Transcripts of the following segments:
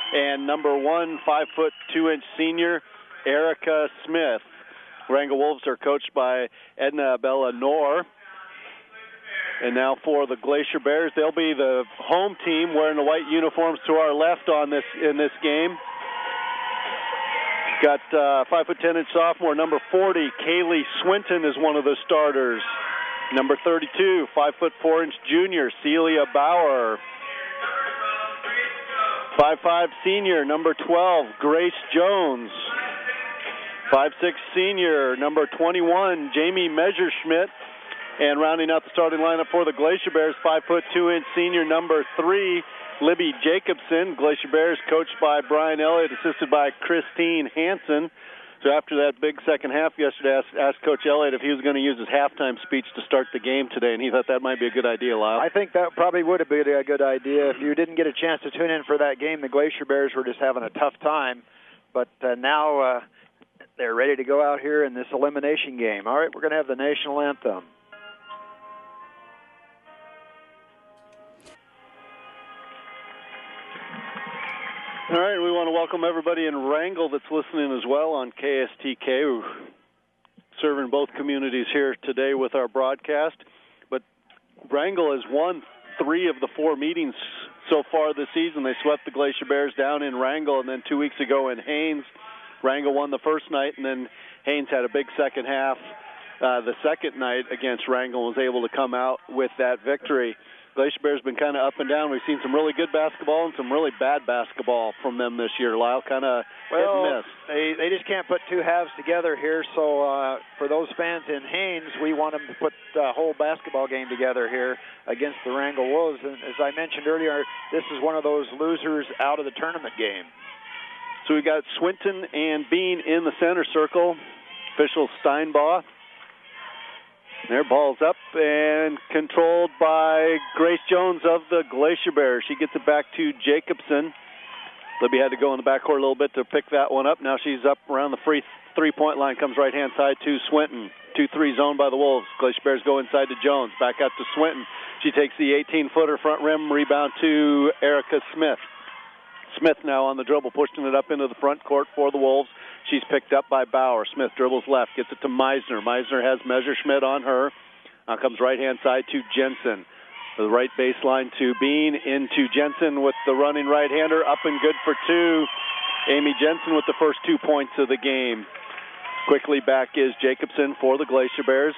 and number 1, 5'2" senior, Erica Smith. Wrangell Wolves are coached by Edna Bella-Noor. And now for the Glacier Bears, they'll be the home team wearing the white uniforms to our left in this game. Got 5'10" sophomore, number 40, Kaylee Swinton is one of the starters. Number 32, 5'4" junior, Celia Bauer. 5'5" senior, number 12, Grace Jones. 5'6" senior, number 21, Jamie Messerschmidt. And rounding out the starting lineup for the Glacier Bears, 5'2" senior, number 3, Libby Jacobson. Glacier Bears coached by Brian Elliott, assisted by Christine Hansen. So after that big second half yesterday, I asked Coach Elliott if he was going to use his halftime speech to start the game today, and he thought that might be a good idea, Lyle. I think that probably would have been a good idea. If you didn't get a chance to tune in for that game, the Glacier Bears were just having a tough time. But now they're ready to go out here in this elimination game. All right, we're going to have the national anthem. All right, we want to welcome everybody in Wrangell that's listening as well on KSTK. We're serving both communities here today with our broadcast. But Wrangell has won 3 of the 4 meetings so far this season. They swept the Glacier Bears down in Wrangell, and then 2 weeks ago in Haines. Wrangell won the first night, and then Haines had a big second half. The second night against Wrangell was able to come out with that victory. Glacier Bears been kind of up and down. We've seen some really good basketball and some really bad basketball from them this year, Lyle. Kind of hit and miss. They just can't put 2 halves together here. So for those fans in Haines, we want them to put the whole basketball game together here against the Wrangell Wolves. And as I mentioned earlier, this is one of those losers out of the tournament game. So we got Swinton and Bean in the center circle. Official Steinbaugh. Their ball's up and controlled by Grace Jones of the Glacier Bears. She gets it back to Jacobson. Libby had to go in the backcourt a little bit to pick that one up. Now she's up around the free three-point line, comes right-hand side to Swinton. 2-3 zone by the Wolves. Glacier Bears go inside to Jones. Back out to Swinton. She takes the 18-footer front rim, rebound to Erica Smith. Smith now on the dribble, pushing it up into the front court for the Wolves. She's picked up by Bauer. Smith dribbles left, gets it to Meisner. Meisner has Messerschmidt on her. Now comes right-hand side to Jensen. The right baseline to Bean, into Jensen with the running right-hander, up and good for 2. Amy Jensen with the first 2 points of the game. Quickly back is Jacobson for the Glacier Bears.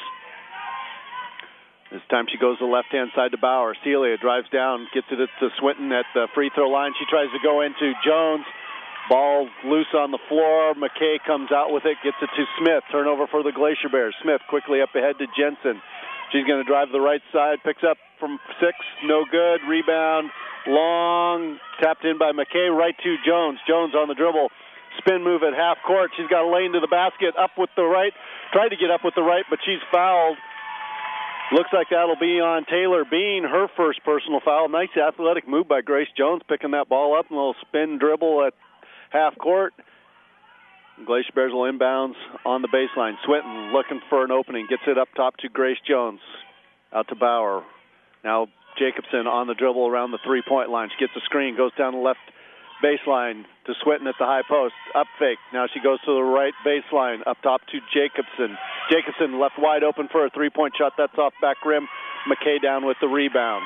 This time she goes to the left-hand side to Bauer. Celia drives down, gets it to Swinton at the free throw line. She tries to go into Jones. Ball loose on the floor. McKay comes out with it, gets it to Smith. Turnover for the Glacier Bears. Smith quickly up ahead to Jensen. She's going to drive the right side, picks up from 6, no good. Rebound, long, tapped in by McKay, right to Jones. Jones on the dribble. Spin move at half court. She's got a lane to the basket, up with the right. Tried to get up with the right, but she's fouled. Looks like that'll be on Taylor Bean, her first personal foul. Nice athletic move by Grace Jones, picking that ball up, and a little spin dribble at half court. Glacier Bears will inbounds on the baseline. Swinton looking for an opening, gets it up top to Grace Jones. Out to Bauer. Now Jacobson on the dribble around the three-point line. She gets a screen, goes down the left baseline to Swinton at the high post. Up fake. Now she goes to the right baseline. Up top to Jacobson. Jacobson left wide open for a three-point shot. That's off back rim. McKay down with the rebound.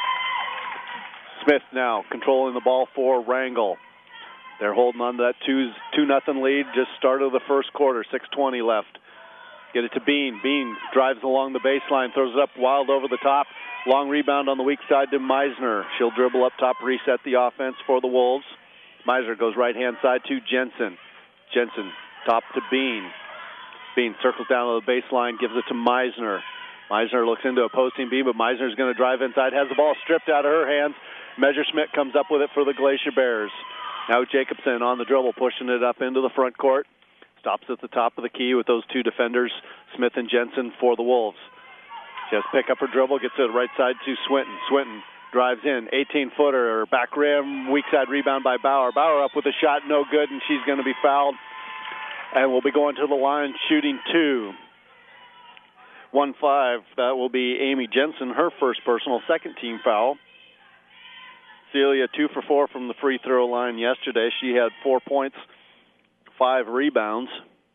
Smith now controlling the ball for Wrangell. They're holding on to that 2-0 lead. Just start of the first quarter. 6:20 left. Get it to Bean. Bean drives along the baseline, throws it up wild over the top. Long rebound on the weak side to Meisner. She'll dribble up top, reset the offense for the Wolves. Meisner goes right-hand side to Jensen. Jensen, top to Bean. Bean circles down to the baseline, gives it to Meisner. Meisner looks into a posting B, but Meisner's going to drive inside, has the ball stripped out of her hands. Messerschmidt comes up with it for the Glacier Bears. Now Jacobson on the dribble, pushing it up into the front court. Stops at the top of the key with those 2 defenders, Smith and Jensen, for the Wolves. She has to pick up her dribble, gets it right side to Swinton. Swinton drives in, 18-footer, back rim, weak side rebound by Bauer. Bauer up with a shot, no good, and she's going to be fouled. And we'll be going to the line shooting 2. 1-5, that will be Amy Jensen, her first personal, second team foul. Celia 2 for 4 from the free throw line yesterday. She had 4 points, 5 rebounds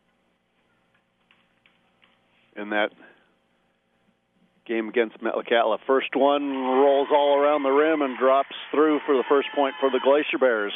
in that game against Metlakatla. First one rolls all around the rim and drops through for the first point for the Glacier Bears.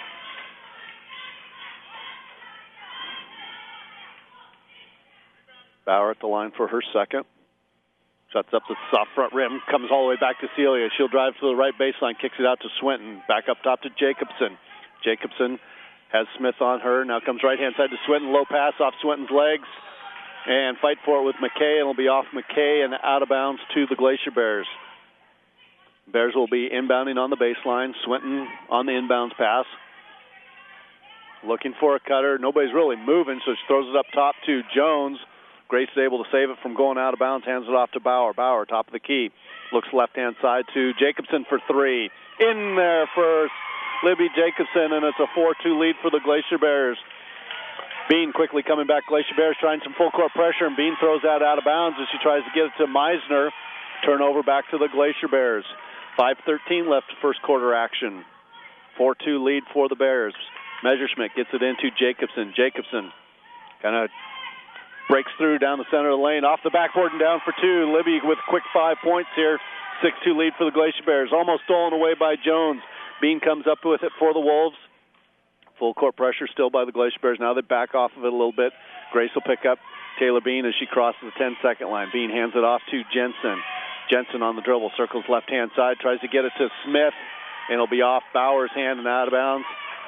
Bauer at the line for her second. Shuts up the soft front rim, comes all the way back to Celia. She'll drive to the right baseline, kicks it out to Swinton. Back up top to Jacobson. Jacobson has Smith on her. Now comes right-hand side to Swinton. Low pass off Swinton's legs. And fight for it with McKay, and it'll be off McKay and out of bounds to the Glacier Bears. Bears will be inbounding on the baseline. Swinton on the inbounds pass. Looking for a cutter. Nobody's really moving, so she throws it up top to Jones. Grace is able to save it from going out of bounds, hands it off to Bauer. Bauer, top of the key. Looks left-hand side to Jacobson for three. In there for Libby Jacobson, and it's a 4-2 lead for the Glacier Bears. Bean quickly coming back. Glacier Bears trying some full-court pressure, and Bean throws that out of bounds as she tries to get it to Meisner. Turnover back to the Glacier Bears. 5:13 left first quarter action. 4-2 lead for the Bears. Messerschmidt gets it into Jacobson. Jacobson kind of breaks through down the center of the lane, off the backboard and down for two. Libby with quick 5 points here. 6-2 lead for the Glacier Bears. Almost stolen away by Jones. Bean comes up with it for the Wolves. Full court pressure still by the Glacier Bears. Now they back off of it a little bit. Grace will pick up Taylor Bean as she crosses the 10-second line. Bean hands it off to Jensen. Jensen on the dribble, circles left-hand side, tries to get it to Smith, and it'll be off Bauer's hand and out of bounds.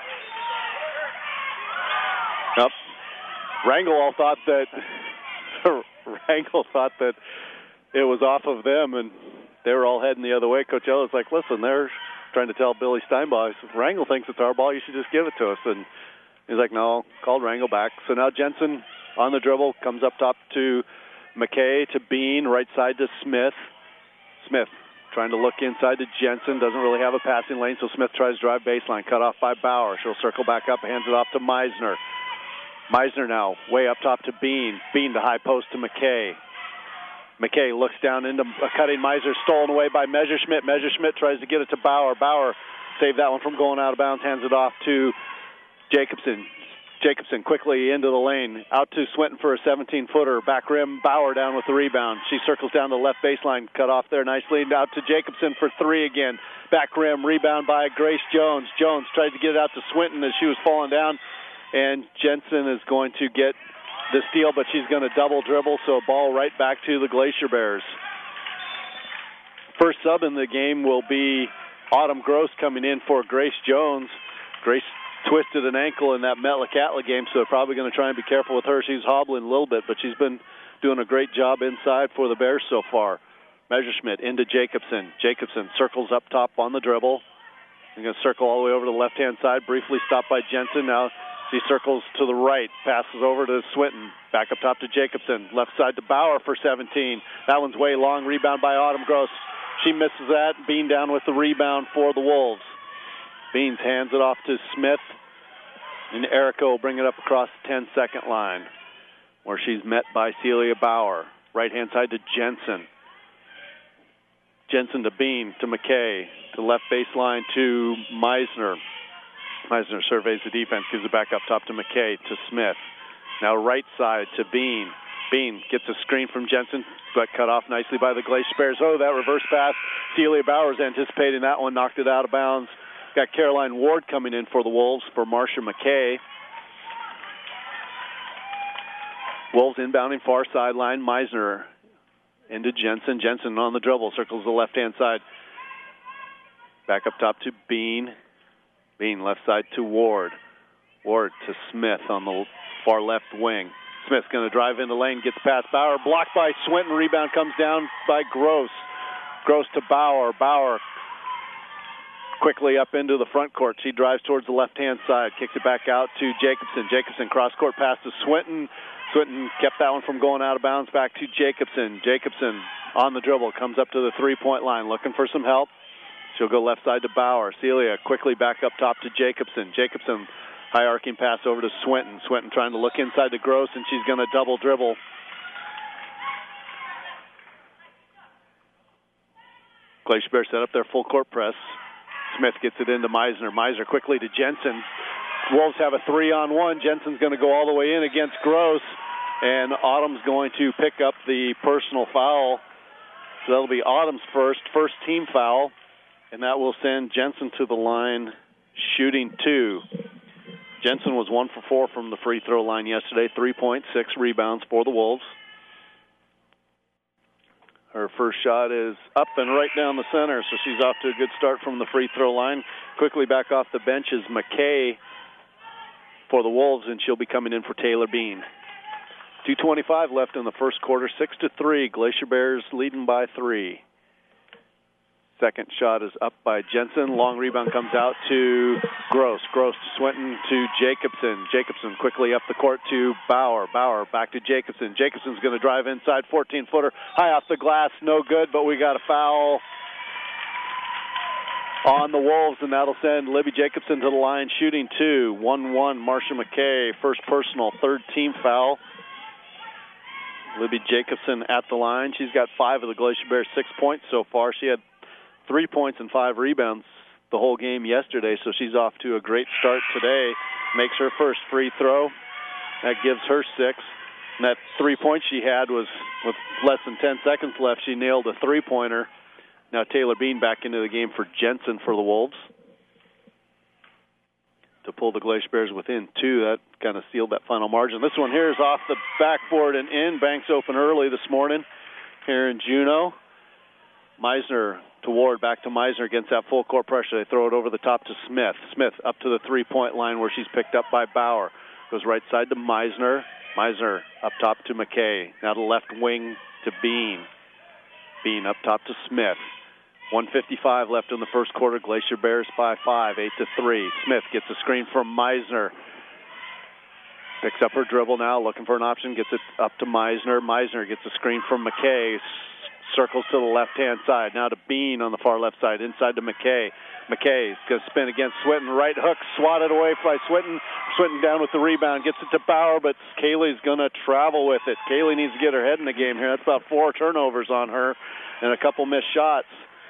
Nope. Rangel thought that it was off of them, and they were all heading the other way. Coach Ellis like, listen, they're trying to tell Billy Steinbach, if Rangel thinks it's our ball, you should just give it to us. And he's like, no, called Rangel back. So now Jensen on the dribble, comes up top to McKay, to Bean, right side to Smith. Smith trying to look inside to Jensen, doesn't really have a passing lane, so Smith tries to drive baseline, cut off by Bauer. She'll circle back up, hands it off to Meisner. Meisner now way up top to Bean. Bean to high post to McKay. McKay looks down into a cutting Meisner, stolen away by Messerschmidt. Messerschmidt tries to get it to Bauer. Bauer saved that one from going out of bounds, hands it off to Jacobson. Jacobson quickly into the lane, out to Swinton for a 17-footer. Back rim, Bauer down with the rebound. She circles down the left baseline, cut off there nicely. Out to Jacobson for three again. Back rim, rebound by Grace Jones. Jones tries to get it out to Swinton as she was falling down. And Jensen is going to get the steal, but she's going to double dribble, so ball right back to the Glacier Bears. First sub in the game will be Autumn Gross coming in for Grace Jones. Grace twisted an ankle in that Metlakatla game, so they're probably going to try and be careful with her. She's hobbling a little bit, but she's been doing a great job inside for the Bears so far. Messerschmidt into Jacobson. Jacobson circles up top on the dribble. They're going to circle all the way over to the left-hand side, briefly stopped by Jensen. Now she circles to the right, passes over to Swinton. Back up top to Jacobson. Left side to Bauer for 17. That one's way long. Rebound by Autumn Gross. She misses that. Bean down with the rebound for the Wolves. Beans hands it off to Smith. And Erica will bring it up across the 10-second line, where she's met by Celia Bauer. Right-hand side to Jensen. Jensen to Bean, to McKay. To left baseline to Meisner. Meisner surveys the defense, gives it back up top to McKay, to Smith. Now right side to Bean. Bean gets a screen from Jensen, but cut off nicely by the Glacier Bears. Oh, that reverse pass. Celia Bauer's anticipating that one, knocked it out of bounds. Got Caroline Ward coming in for the Wolves for Marcia McKay. Wolves inbounding far sideline. Meisner into Jensen. Jensen on the dribble, circles the left-hand side. Back up top to Bean. Bean left side to Ward. Ward to Smith on the far left wing. Smith's going to drive in the lane, gets past Bauer. Blocked by Swinton. Rebound comes down by Gross. Gross to Bauer. Bauer quickly up into the front court. She drives towards the left-hand side, kicks it back out to Jacobson. Jacobson cross-court pass to Swinton. Swinton kept that one from going out of bounds, back to Jacobson. Jacobson on the dribble, comes up to the three-point line, looking for some help. She'll go left side to Bauer. Celia quickly back up top to Jacobson. Jacobson, high arcing pass over to Swinton. Swinton trying to look inside to Gross, and she's going to double dribble. Glacier Bears set up their full court press. Smith gets it into Meisner. Meisner quickly to Jensen. Wolves have a 3-on-1. Jensen's going to go all the way in against Gross, and Autumn's going to pick up the personal foul. So that'll be Autumn's first team foul, and that will send Jensen to the line shooting 2. Jensen was 1 for 4 from the free throw line yesterday, 3 points, 6 rebounds for the Wolves. Her first shot is up and right down the center, so she's off to a good start from the free throw line. Quickly back off the bench is McKay for the Wolves, and she'll be coming in for Taylor Bean. 2:25 left in the first quarter, 6-3. Glacier Bears leading by 3. Second shot is up by Jensen. Long rebound comes out to Gross. Gross to Swinton to Jacobson. Jacobson quickly up the court to Bauer. Bauer back to Jacobson. Jacobson's going to drive inside, 14-footer. High off the glass, no good, but we got a foul on the Wolves, and that'll send Libby Jacobson to the line shooting 2. 1-1, Marcia McKay, first personal, third team foul. Libby Jacobson at the line. She's got 5 of the Glacier Bears' 6 points so far. She had 3 points and 5 rebounds the whole game yesterday, so she's off to a great start today. Makes her first free throw. That gives her 6. And that 3 points she had was with less than 10 seconds left. She nailed a 3-pointer. Now Taylor Bean back into the game for Jensen for the Wolves to pull the Glacier Bears within 2. That kind of sealed that final margin. This one here is off the backboard and in. Banks open early this morning here in Juneau. Meisner to Ward, back to Meisner against that full court pressure. They throw it over the top to Smith. Smith up to the 3-point line where she's picked up by Bauer. Goes right side to Meisner. Meisner up top to McKay. Now to left wing to Bean. Bean up top to Smith. 1:55 left in the first quarter. Glacier Bears by 5, 8-3. Smith gets a screen from Meisner. Picks up her dribble now, looking for an option. Gets it up to Meisner. Meisner gets a screen from McKay. Circles to the left-hand side. Now to Bean on the far left side. Inside to McKay. McKay's going to spin against Swinton. Right hook swatted away by Swinton. Swinton down with the rebound. Gets it to Bauer, but Kaylee's going to travel with it. Kaylee needs to get her head in the game here. That's about 4 turnovers on her and a couple missed shots.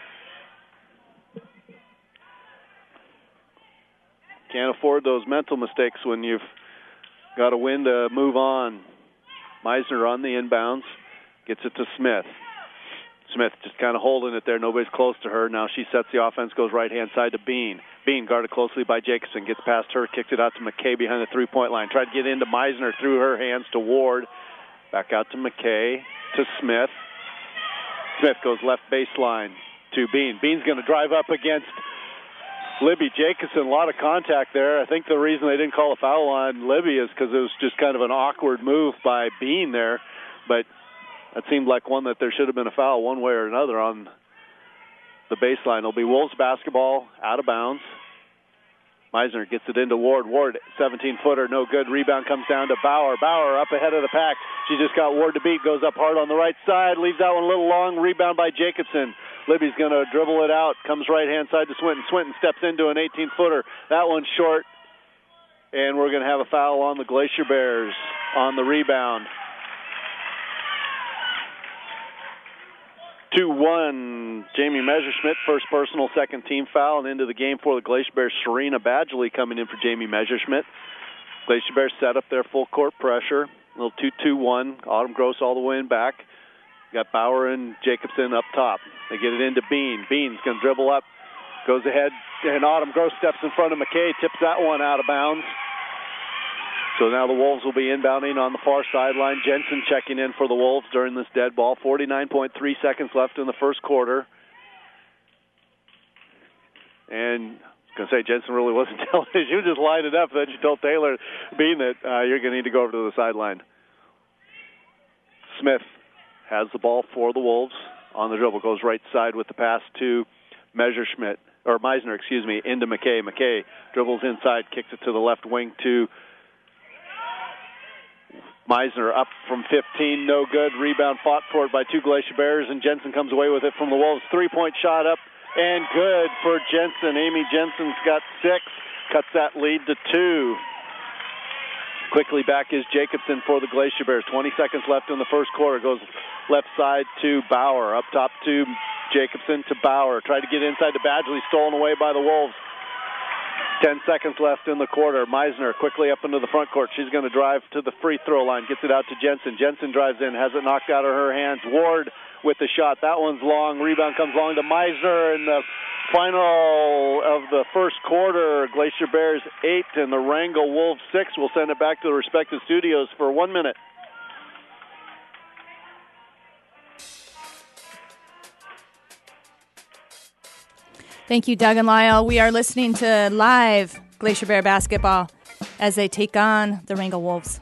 Can't afford those mental mistakes when you've got a win to move on. Meisner on the inbounds. Gets it to Smith. Smith just kind of holding it there. Nobody's close to her. Now she sets the offense, goes right-hand side to Bean. Bean guarded closely by Jacobson. Gets past her, kicks it out to McKay behind the 3-point line. Tried to get into Meisner through her hands to Ward. Back out to McKay, to Smith. Smith goes left baseline to Bean. Bean's going to drive up against Libby Jacobson. A lot of contact there. I think the reason they didn't call a foul on Libby is because it was just kind of an awkward move by Bean there. But that seemed like one that there should have been a foul one way or another on the baseline. It'll be Wolves basketball out of bounds. Meisner gets it into Ward. Ward, 17-footer, no good. Rebound comes down to Bauer. Bauer up ahead of the pack. She just got Ward to beat. Goes up hard on the right side. Leaves that one a little long. Rebound by Jacobson. Libby's going to dribble it out. Comes right-hand side to Swinton. Swinton steps into an 18-footer. That one's short. And we're going to have a foul on the Glacier Bears on the rebound. 2-1, Jamie Messerschmidt, first personal, second team foul, and into the game for the Glacier Bears, Serena Badgley coming in for Jamie Messerschmidt. Glacier Bears set up their full court pressure, a little 2-2-1, Autumn Gross all the way in back. Got Bauer and Jacobson up top. They get it into Bean. Bean's going to dribble up, goes ahead, and Autumn Gross steps in front of McKay, tips that one out of bounds. So now the Wolves will be inbounding on the far sideline. Jensen checking in for the Wolves during this dead ball. 49.3 seconds left in the first quarter. And I was going to say, Jensen really wasn't telling her. She was just lining it up. Then she told Taylor Bean that you're going to need to go over to the sideline. Smith has the ball for the Wolves on the dribble. Goes right side with the pass to Meisner, into McKay. McKay dribbles inside, kicks it to the left wing to Meisner up from 15, no good. Rebound fought for it by 2 Glacier Bears, and Jensen comes away with it from the Wolves. 3-point shot up and good for Jensen. Amy Jensen's got 6, cuts that lead to 2. Quickly back is Jacobson for the Glacier Bears. 20 seconds left in the first quarter. Goes left side to Bauer. Up top to Jacobson to Bauer. Tried to get inside to Badgley, stolen away by the Wolves. 10 seconds left in the quarter. Meisner quickly up into the front court. She's going to drive to the free throw line. Gets it out to Jensen. Jensen drives in. Has it knocked out of her hands. Ward with the shot. That one's long. Rebound comes long to Meisner. In the final of the first quarter, Glacier Bears 8 and the Wrangell Wolves 6. We'll send it back to the respective studios for 1 minute. Thank you, Doug and Lyle. We are listening to live Glacier Bear basketball as they take on the Wrangell Wolves.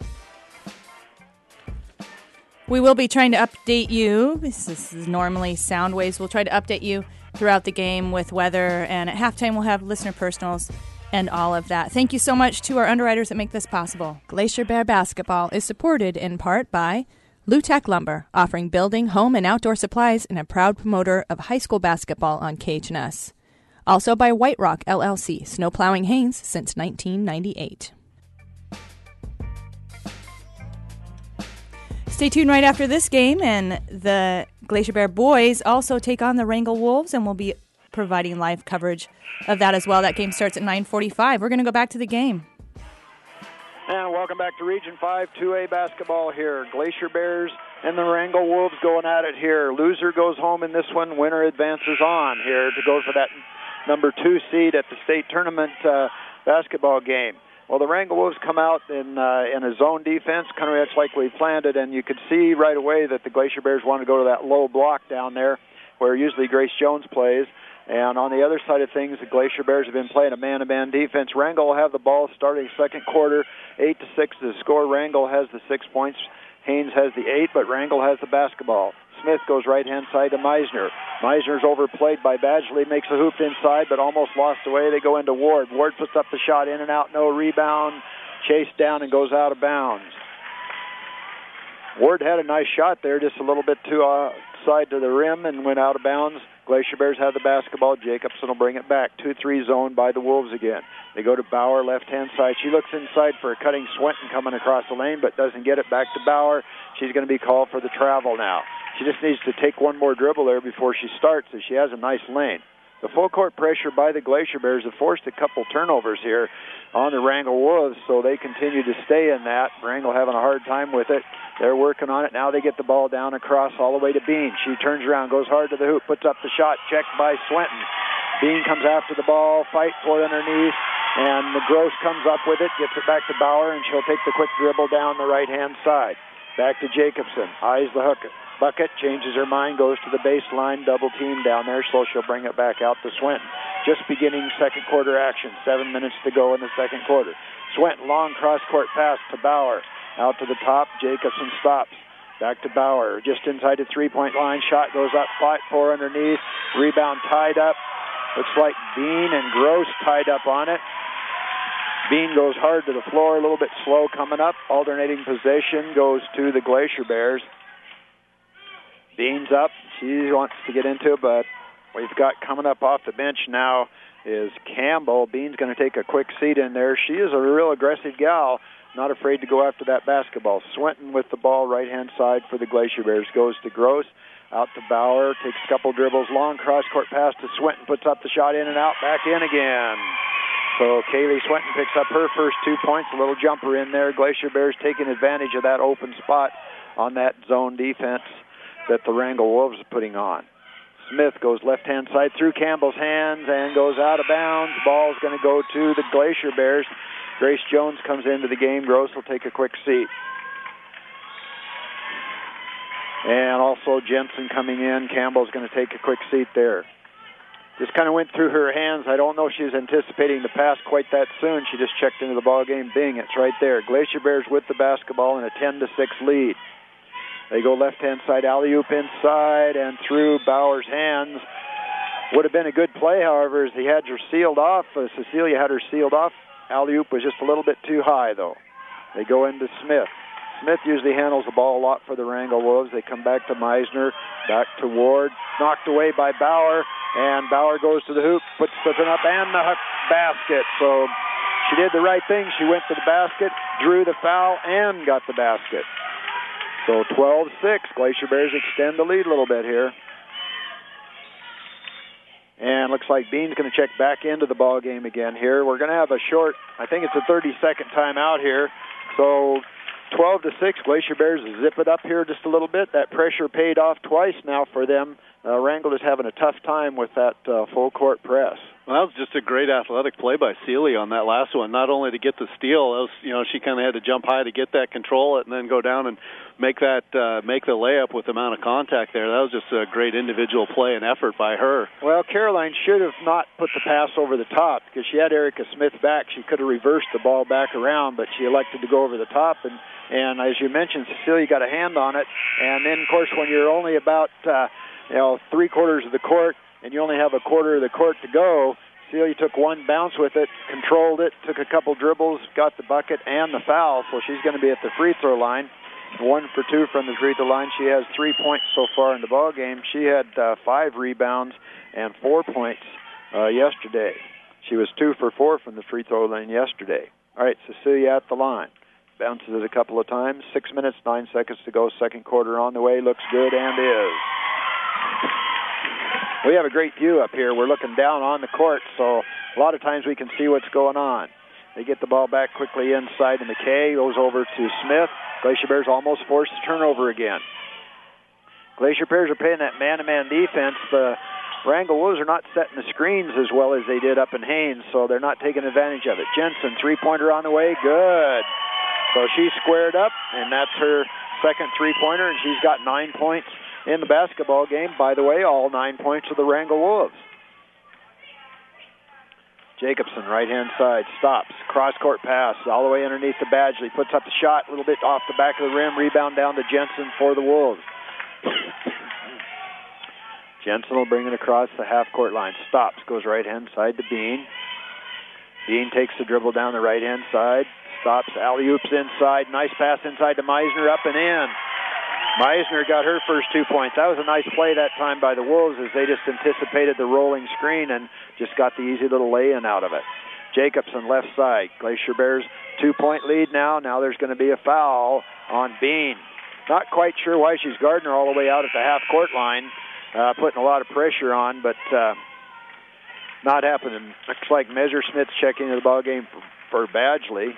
We will be trying to update you. This is normally Sound Waves. We'll try to update you throughout the game with weather, and at halftime we'll have listener personals and all of that. Thank you so much to our underwriters that make this possible. Glacier Bear basketball is supported in part by Lou-Tech Lumber, offering building, home, and outdoor supplies, and a proud promoter of high school basketball on KHNS. Also by White Rock LLC, snowplowing Haynes since 1998. Stay tuned right after this game, and the Glacier Bear boys also take on the Wrangell Wolves, and we'll be providing live coverage of that as well. That game starts at 9:45. We're going to go back to the game. And welcome back to Region 5 2A basketball here. Glacier Bears and the Wrangell Wolves going at it here. Loser goes home in this one. Winner advances on here to go for that number 2 seed at the state tournament basketball game. Well, the Wrangell Wolves come out in a zone defense, kind of much like we planned it, and you could see right away that the Glacier Bears want to go to that low block down there where usually Grace Jones plays. And on the other side of things, the Glacier Bears have been playing a man-to-man defense. Wrangell will have the ball starting second quarter, 8-6 the score. Wrangell has the 6 points. Haynes has the 8, but Wrangell has the basketball. Smith goes right-hand side to Meisner. Meisner's overplayed by Badgley, makes a hoop inside, but almost lost away. They go into Ward. Ward puts up the shot, in and out, no rebound. Chased down and goes out of bounds. Ward had a nice shot there, just a little bit too outside to the rim and went out of bounds. Glacier Bears have the basketball. Jacobson will bring it back. 2-3 zone by the Wolves again. They go to Bauer, left-hand side. She looks inside for a cutting Swenton coming across the lane, but doesn't get it back to Bauer. She's going to be called for the travel now. She just needs to take one more dribble there before she starts, as she has a nice lane. The full court pressure by the Glacier Bears have forced a couple turnovers here on the Wrangell Wolves, so they continue to stay in that. Wrangell having a hard time with it. They're working on it. Now they get the ball down across all the way to Bean. She turns around, goes hard to the hoop, puts up the shot, checked by Swenton. Bean comes after the ball, fight for it underneath, and the Gross comes up with it, gets it back to Bauer, and she'll take the quick dribble down the right-hand side. Back to Jacobson, eyes the hook. Bucket, changes her mind, goes to the baseline, double team down there, so she'll bring it back out to Swenton. Just beginning second quarter action, 7 minutes to go in the second quarter. Swenton, long cross-court pass to Bauer. Out to the top, Jacobson stops. Back to Bauer, just inside the three-point line. Shot goes up, fight for underneath. Rebound tied up. Looks like Bean and Gross tied up on it. Bean goes hard to the floor, a little bit slow coming up. Alternating possession goes to the Glacier Bears. Bean's up. She wants to get into it, but we've got coming up off the bench now is Campbell. Bean's going to take a quick seat in there. She is a real aggressive gal, not afraid to go after that basketball. Swenton with the ball, right-hand side for the Glacier Bears. Goes to Gross, out to Bauer, takes a couple dribbles, long cross-court pass to Swenton, puts up the shot, in and out, back in again. So Kaylee Swenton picks up her first 2 points, a little jumper in there. Glacier Bears taking advantage of that open spot on that zone defense that the Wrangell Wolves are putting on. Smith goes left-hand side through Campbell's hands and goes out of bounds. Ball's going to go to the Glacier Bears. Grace Jones comes into the game. Gross will take a quick seat. And also Jensen coming in. Campbell's going to take a quick seat there. Just kind of went through her hands. I don't know if she was anticipating the pass quite that soon. She just checked into the ball game. Bing, it's right there. Glacier Bears with the basketball in a 10-6 lead. They go left-hand side, alley-oop inside and through Bauer's hands. Would have been a good play, however, as he had her sealed off. Cecilia had her sealed off. Alley-oop was just a little bit too high, though. They go into Smith. Smith usually handles the ball a lot for the Wrangell Wolves. They come back to Meisner, back to Ward. Knocked away by Bauer, and Bauer goes to the hoop, puts it up, and the hook basket. So she did the right thing. She went to the basket, drew the foul, and got the basket. So 12-6. Glacier Bears extend the lead a little bit here. And looks like Bean's going to check back into the ball game again here. We're going to have a short, I think it's a 30-second timeout here. So 12-6, Glacier Bears zip it up here just a little bit. That pressure paid off twice now for them. Wrangell is having a tough time with that full court press. Well, that was just a great athletic play by Seeley on that last one. Not only to get the steal, she kind of had to jump high to get that, control it, and then go down and make the layup with the amount of contact there. That was just a great individual play and effort by her. Well, Caroline should have not put the pass over the top because she had Erica Smith back. She could have reversed the ball back around, but she elected to go over the top. And as you mentioned, Cecilia got a hand on it. And then, of course, when you're only about 3/4 of the court and you only have a quarter of the court to go, Celia took one bounce with it, controlled it, took a couple dribbles, got the bucket and the foul, so she's going to be at the free throw line. 1 for 2 from the free throw line. She has 3 points so far in the ball game. She had 5 rebounds and 4 points yesterday. She was 2 for 4 from the free throw line yesterday. All right, Cecilia at the line. Bounces it a couple of times. 6 minutes, 9 seconds to go. Second quarter on the way. Looks good and is. We have a great view up here. We're looking down on the court, so a lot of times we can see what's going on. They get the ball back quickly inside to McKay. Goes over to Smith. Glacier Bears almost forced the turnover again. Glacier Bears are playing that man-to-man defense. The Wrangell Wolves are not setting the screens as well as they did up in Haines, so they're not taking advantage of it. Jensen, three-pointer on the way. Good. So she's squared up, and that's her second three-pointer, and she's got 9 points in the basketball game. By the way, all 9 points of the Wrangell Wolves. Jacobson, right-hand side, stops. Cross-court pass all the way underneath the Badgley. Puts up the shot a little bit off the back of the rim. Rebound down to Jensen for the Wolves. Jensen will bring it across the half-court line. Stops, goes right-hand side to Bean. Bean takes the dribble down the right-hand side. Stops, alley-oops inside. Nice pass inside to Meisner, up and in. Meisner got her first 2 points. That was a nice play that time by the Wolves as they just anticipated the rolling screen and just got the easy little lay-in out of it. Jacobson, left side. Glacier Bears 2-point lead now. Now there's going to be a foul on Bean. Not quite sure why she's guarding her all the way out at the half-court line, putting a lot of pressure on, but not happening. Looks like Messersmith's checking into the ballgame for Badgley.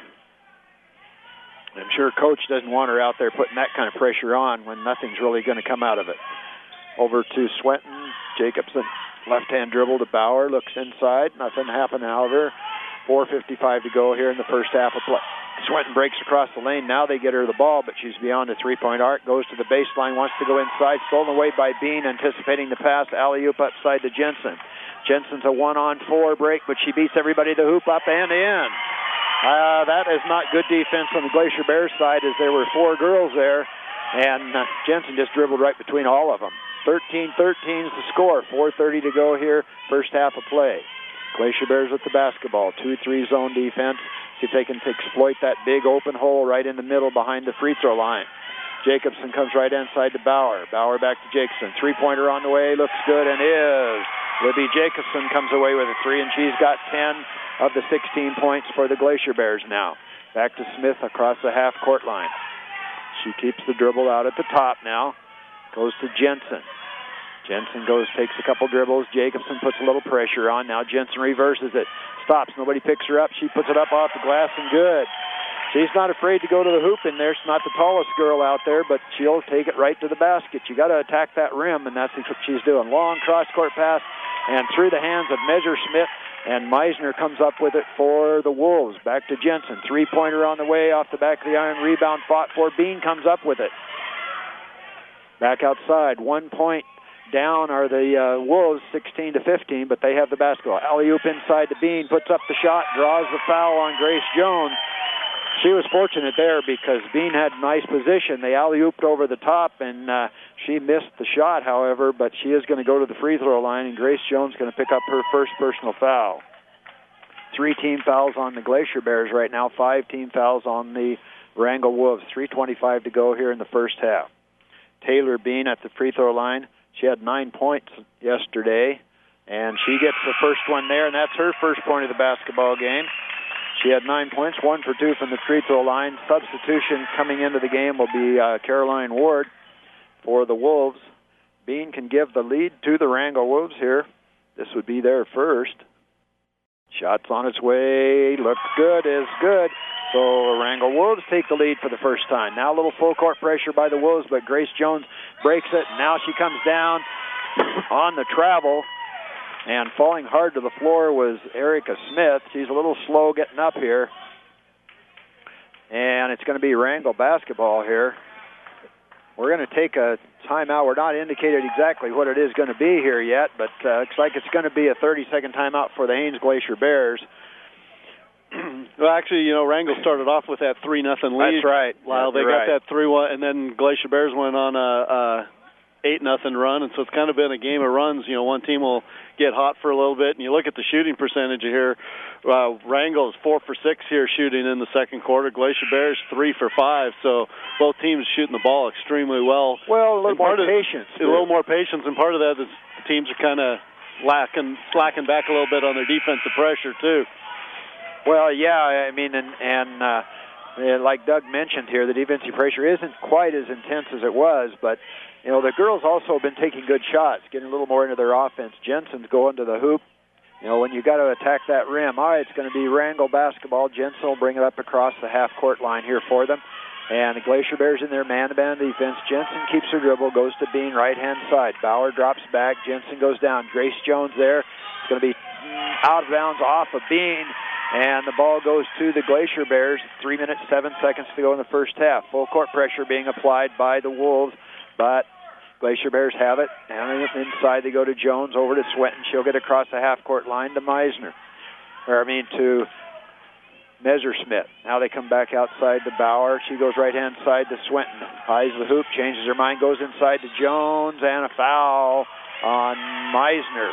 I'm sure Coach doesn't want her out there putting that kind of pressure on when nothing's really going to come out of it. Over to Swenton. Jacobson, left-hand dribble to Bauer. Looks inside. Nothing happened, however. 4:55 to go here in the first half of play. Swenton breaks across the lane. Now they get her the ball, but she's beyond the three-point arc. Goes to the baseline, wants to go inside. Stolen away by Bean, anticipating the pass. Alley-oop upside to Jensen. Jensen's a 1-on-4 break, but she beats everybody to hoop up and in. That is not good defense on the Glacier Bears side, as there were 4 girls there, and Jensen just dribbled right between all of them. 13-13 is the score. 4:30 to go here, first half of play. Glacier Bears with the basketball. 2-3 zone defense. See if they can exploit that big open hole right in the middle behind the free throw line. Jacobson comes right inside to Bauer. Bauer back to Jacobson. Three-pointer on the way. Looks good and is. Libby Jacobson comes away with a 3, and she's got 10 of the 16 points for the Glacier Bears now. Back to Smith across the half-court line. She keeps the dribble out at the top now. Goes to Jensen. Jensen takes a couple dribbles. Jacobson puts a little pressure on. Now Jensen reverses it. Stops. Nobody picks her up. She puts it up off the glass and good. She's not afraid to go to the hoop in there. She's not the tallest girl out there, but she'll take it right to the basket. You got to attack that rim, and that's what she's doing. Long cross-court pass and through the hands of Messersmith, and Meisner comes up with it for the Wolves. Back to Jensen. Three-pointer on the way off the back of the iron. Rebound fought for. Bean comes up with it. Back outside. 1 point down are the Wolves, 16-15, but they have the basketball. Alley-oop inside to Bean. Puts up the shot. Draws the foul on Grace Jones. She was fortunate there because Bean had nice position. They alley-ooped over the top, and she missed the shot, however, but she is going to go to the free throw line, and Grace Jones is going to pick up her first personal foul. 3 team fouls on the Glacier Bears right now, 5 team fouls on the Wrangell Wolves. 3:25 to go here in the first half. Taylor Bean at the free throw line. She had 9 points yesterday, and she gets the first one there, and that's her first point of the basketball game. She had 9 points, 1 for 2 from the free throw line. Substitution coming into the game will be Caroline Ward for the Wolves. Bean can give the lead to the Wrangell Wolves here This would be their first. Shot's on its way. Looks good, is good. So Wrangell Wolves take the lead for the first time. Now a little full court pressure by the Wolves, but Grace Jones breaks it. Now she comes down on the travel, and falling hard to the floor was Erica Smith. She's a little slow getting up here. And it's going to be Wrangell basketball here. We're going to take a timeout. We're not indicated exactly what it is going to be here yet, but looks like it's going to be a 30-second timeout for the Haines Glacier Bears. Well, actually, Wrangell started off with that 3-0 lead. That's right. Lyle, they got that 3-1, and then Glacier Bears went on a 8-0 run, and so it's kind of been a game of runs. One team will get hot for a little bit, and you look at the shooting percentage here. Wrangell is 4 for 6 here shooting in the second quarter. Glacier Bears 3 for 5, so both teams shooting the ball extremely well. Well, a little more patience. A little more patience, and part of that is the teams are kind of slacking back a little bit on their defensive pressure too. Well, yeah, I mean, and like Doug mentioned here, the defensive pressure isn't quite as intense as it was, but the girls also have been taking good shots, getting a little more into their offense. Jensen's going to the hoop. When you got to attack that rim, all right, it's going to be Wrangell basketball. Jensen will bring it up across the half-court line here for them. And the Glacier Bears in their man-to-man defense. Jensen keeps her dribble, goes to Bean, right-hand side. Bauer drops back. Jensen goes down. Grace Jones there. It's going to be out of bounds off of Bean. And the ball goes to the Glacier Bears. 3 minutes, 7 seconds to go in the first half. Full court pressure being applied by the Wolves, but Glacier Bears have it. And inside they go to Jones, over to Swinton. She'll get across the half-court line to to Messersmith. Now they come back outside to Bauer. She goes right-hand side to Swinton. Eyes the hoop, changes her mind, goes inside to Jones, and a foul on Meisner.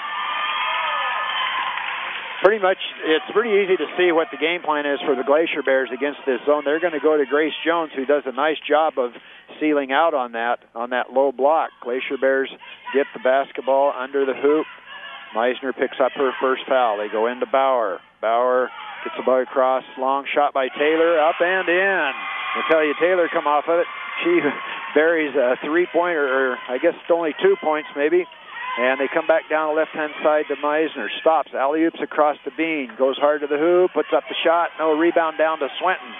Pretty much, it's pretty easy to see what the game plan is for the Glacier Bears against this zone. They're going to go to Grace Jones, who does a nice job of sealing out on that low block. Glacier Bears get the basketball under the hoop. Meisner picks up her first foul. They go into Bauer. Bauer gets the ball across. Long shot by Taylor, up and in. I tell you, Taylor come off of it. She buries a three-pointer, or I guess it's only 2 points maybe. And they come back down the left-hand side to Meisner. Stops, alley-oops across the Bean. Goes hard to the hoop, puts up the shot. No, rebound down to Swinton.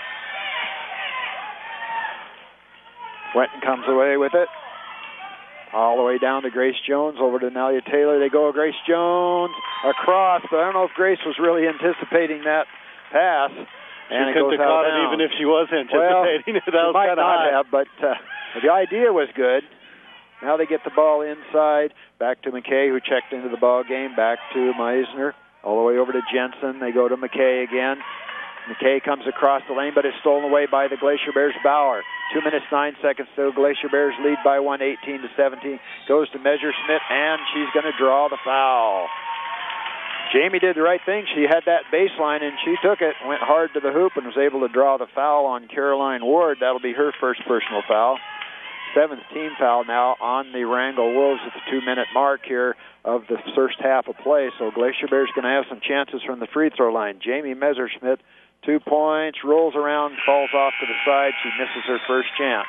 Swinton comes away with it. All the way down to Grace Jones, over to Nelia Taylor. They go Grace Jones across, but I don't know if Grace was really anticipating that pass. And she couldn't have caught it even if she was anticipating it. That was might kind of not high. have, but the idea was good. Now they get the ball inside, back to McKay, who checked into the ball game, back to Meisner, all the way over to Jensen. They go to McKay again. McKay comes across the lane, but it's stolen away by the Glacier Bears. Bauer, 2 minutes, 9 seconds to Glacier Bears lead by 1, 18-17. Goes to Messersmith, and she's going to draw the foul. Jamie did the right thing. She had that baseline, and she took it, went hard to the hoop, and was able to draw the foul on Caroline Ward. That'll be her first personal foul. 7th team foul now on the Wrangell Wolves at the 2-minute mark here of the first half of play. So Glacier Bears going to have some chances from the free throw line. Jamie Messersmith, 2 points, rolls around, falls off to the side. She misses her first chance.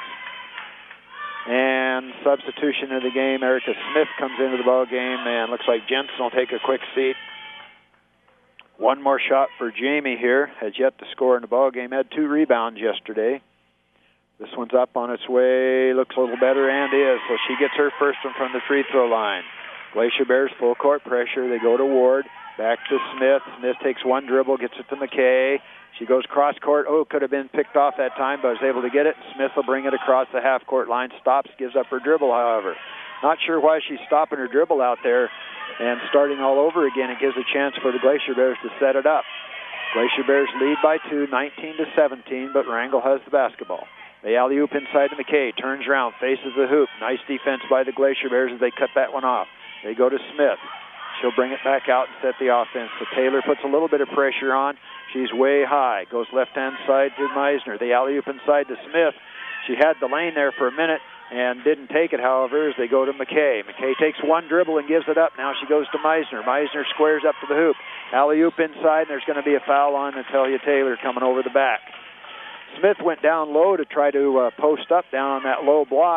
And substitution of the game, Erica Smith comes into the ball game, and looks like Jensen will take a quick seat. One more shot for Jamie here. Has yet to score in the ball game. Had 2 rebounds yesterday. This one's up on its way, looks a little better, and is. So she gets her first one from the free throw line. Glacier Bears full court pressure. They go to Ward, back to Smith. Smith takes one dribble, gets it to McKay. She goes cross court. Oh, could have been picked off that time, but was able to get it. Smith will bring it across the half court line. Stops, gives up her dribble, however. Not sure why she's stopping her dribble out there and starting all over again. It gives a chance for the Glacier Bears to set it up. Glacier Bears lead by 2, 19-17, but Wrangell has the basketball. The alley-oop inside to McKay, turns around, faces the hoop. Nice defense by the Glacier Bears as they cut that one off. They go to Smith. She'll bring it back out and set the offense. So Taylor puts a little bit of pressure on. She's way high. Goes left-hand side to Meisner. The alley-oop inside to Smith. She had the lane there for a minute and didn't take it, however, as they go to McKay. McKay takes one dribble and gives it up. Now she goes to Meisner. Meisner squares up to the hoop. Alley-oop inside, and there's going to be a foul on Natalia Taylor coming over the back. Smith went down low to try to post up down on that low block.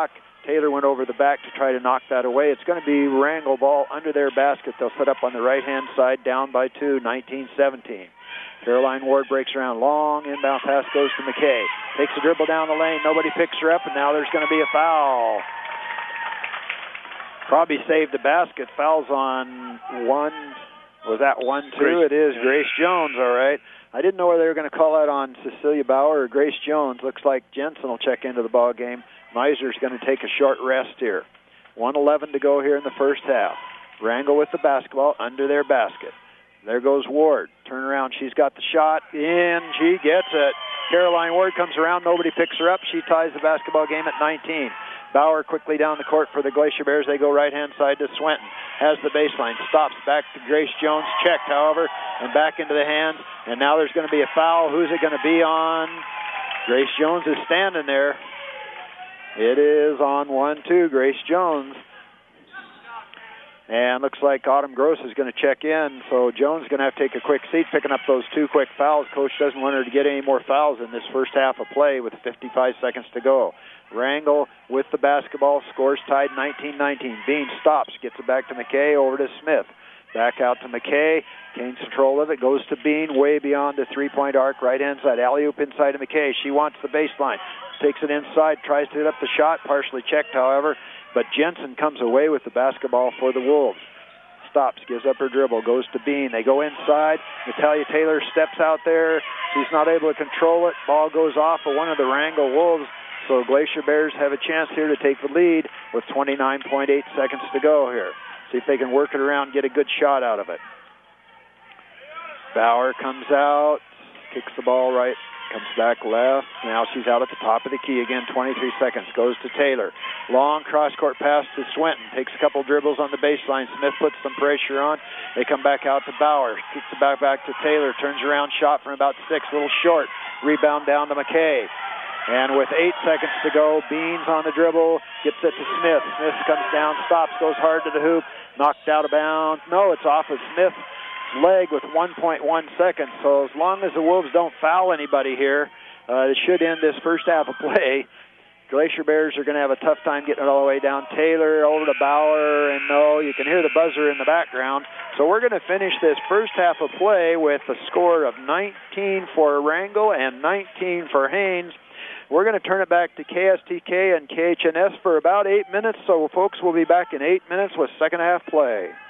Taylor went over the back to try to knock that away. It's going to be Wrangell ball under their basket. They'll set up on the right-hand side, down by 2, 19-17. Caroline Ward breaks around. Long inbound pass goes to McKay. Takes a dribble down the lane. Nobody picks her up, and now there's going to be a foul. Probably saved the basket. Fouls on one. Was that 1-2? It is Grace Jones, all right. I didn't know whether they were going to call that on Cecilia Bauer or Grace Jones. Looks like Jensen will check into the ball game. Miser's going to take a short rest here. 1:11 to go here in the first half. Wrangell with the basketball under their basket. There goes Ward. Turn around. She's got the shot. In. She gets it. Caroline Ward comes around. Nobody picks her up. She ties the basketball game at 19. Bauer quickly down the court for the Glacier Bears. They go right-hand side to Swenton. Has the baseline. Stops back to Grace Jones. Checked, however, and back into the hands. And now there's going to be a foul. Who's it going to be on? Grace Jones is standing there. It is on 1-2, Grace Jones. And looks like Autumn Gross is going to check in, so Jones is going to have to take a quick seat, picking up those 2 quick fouls. Coach doesn't want her to get any more fouls in this first half of play with 55 seconds to go. Wrangell with the basketball, scores tied 19-19. Bean stops, gets it back to McKay, over to Smith. Back out to McKay, gains control of it, goes to Bean, way beyond the three-point arc, right-hand side. Alley-oop inside to McKay. She wants the baseline, takes it inside, tries to get up the shot, partially checked, however. But Jensen comes away with the basketball for the Wolves. Stops, gives up her dribble, goes to Bean. They go inside. Natalia Taylor steps out there. She's not able to control it. Ball goes off of one of the Wrangell Wolves. So Glacier Bears have a chance here to take the lead with 29.8 seconds to go here. See if they can work it around, get a good shot out of it. Bauer comes out, kicks the ball right, comes back left. Now she's out at the top of the key again, 23 seconds. Goes to Taylor. Long cross-court pass to Swenton. Takes a couple dribbles on the baseline. Smith puts some pressure on. They come back out to Bauer. Kicks it back to Taylor. Turns around, shot from about 6, a little short. Rebound down to McKay. And with 8 seconds to go, Beans on the dribble, gets it to Smith. Smith comes down, stops, goes hard to the hoop, knocked out of bounds. No, it's off of Smith's leg with 1.1 seconds. So as long as the Wolves don't foul anybody here, it should end this first half of play. Glacier Bears are going to have a tough time getting it all the way down. Taylor over to Bauer, and no, you can hear the buzzer in the background. So we're going to finish this first half of play with a score of 19 for Wrangell and 19 for Haynes. We're going to turn it back to KSTK and KHNS for about 8 minutes. So, folks, we'll be back in 8 minutes with second half play.